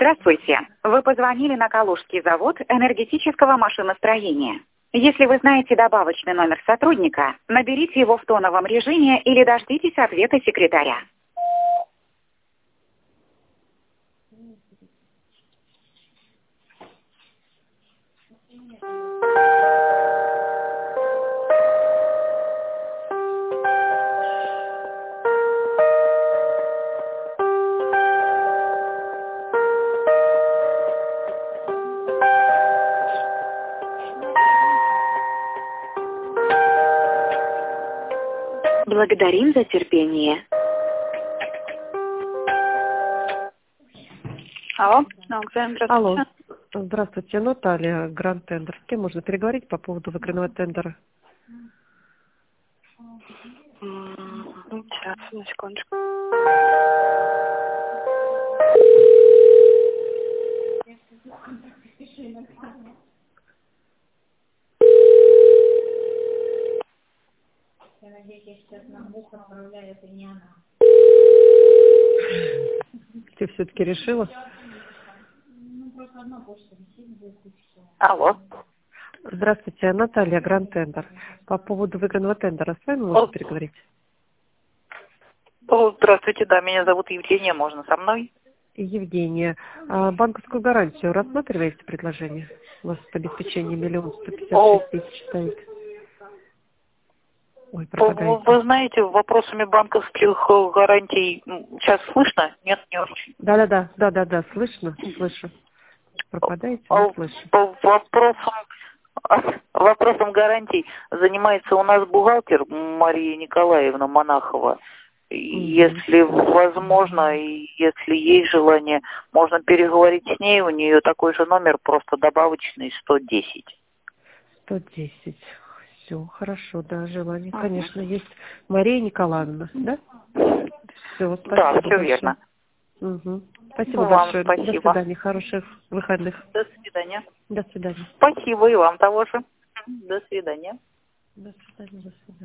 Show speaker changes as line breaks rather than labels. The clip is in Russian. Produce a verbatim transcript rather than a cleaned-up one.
Здравствуйте. Вы позвонили на Калужский завод энергетического машиностроения. Если вы знаете добавочный номер сотрудника, наберите его в тоновом режиме или дождитесь ответа секретаря. Благодарим за терпение.
Алло, Александр,
Алло, здравствуйте, Наталья, Гранд Тендер. С кем можно переговорить по поводу выигранного тендера?
Сейчас, на секундочку.
Я надеюсь, я сейчас на мух отправляю, это не она.
Ты все-таки решила?
Ну, просто одна почта висит, будет куча.
Алло.
Здравствуйте, Наталья, Гранд Тендер. По поводу выигранного тендера с вами можно переговорить?
О, здравствуйте, да, меня зовут Евгения, можно со мной?
Евгения, а банковскую гарантию рассматриваете предложение? У вас обеспечение миллион сто пятьдесят шесть тысяч стоит. Ой, пропадаете.
Вы знаете, вопросами банковских гарантий сейчас слышно? Нет, не очень.
Да-да-да, да-да-да, слышно, слышу. Пропадаете, не слышу.
По вопросам, вопросом гарантий занимается у нас бухгалтер Мария Николаевна Монахова. Если возможно, и если есть желание, можно переговорить с ней. У нее такой же номер, просто добавочный сто десять.
сто десять. Все, хорошо, да, желание, uh-huh. конечно, есть. Мария Николаевна, да? Все, спасибо.
Да, все
большое.
верно.
Угу. Спасибо
Вам
большое.
спасибо.
До свидания, хороших выходных.
До свидания.
До свидания.
Спасибо и вам того же. До свидания.
До свидания, до свидания.